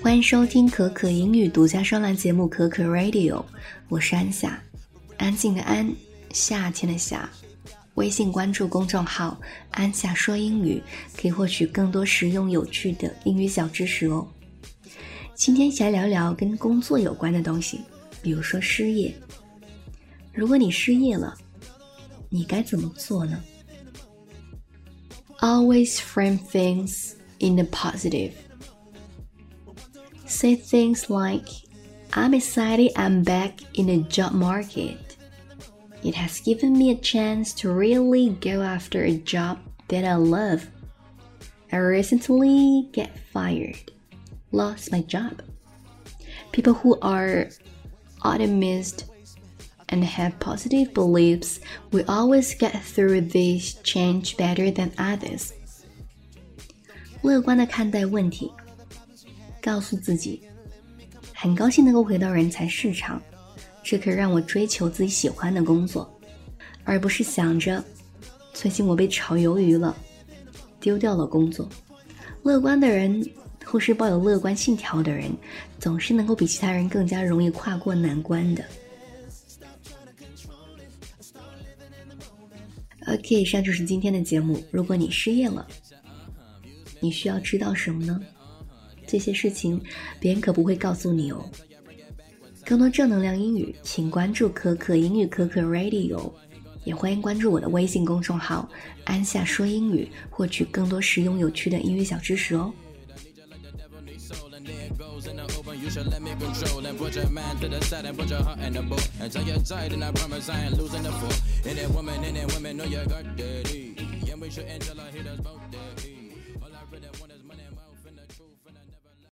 欢迎收听可可英语独家专栏节目可可 Radio， 我是安夏，安静的安，夏天的夏。微信关注公众号安夏说英语，可以获取更多实用有趣的英语小知识哦。今天一起来聊聊跟工作有关的东西，比如说失业。如果你失业了，你该怎么做呢？ Always frame things in the positive. Say things like, I'm excited I'm back in the job market. It has given me a chance to really go after a job that I love. I recently get fired, lost my job. People who are optimistic and have positive beliefs will always get through this change better than others. 乐观地看待问题，告诉自己，很高兴能够回到人才市场，这可以让我追求自己喜欢的工作，而不是想着最近我被炒鱿鱼了，丢掉了工作。乐观的人或是抱有乐观信条的人，总是能够比其他人更加容易跨过难关的。OK， 以上就是今天的节目。如果你失业了，你需要知道什么呢？这些事情别人可不会告诉你哦。更多正能量英语，请关注可可英语可可 Radio， 也欢迎关注我的微信公众号安夏说英语，获取更多实用有趣的英语小知识哦。 You should let me control and put your mind to the side and put your heart in the boat. Until you're tired and I promise I ain't losing the fool. Any woman know you got daddy. And we shouldn't tell her hit us both.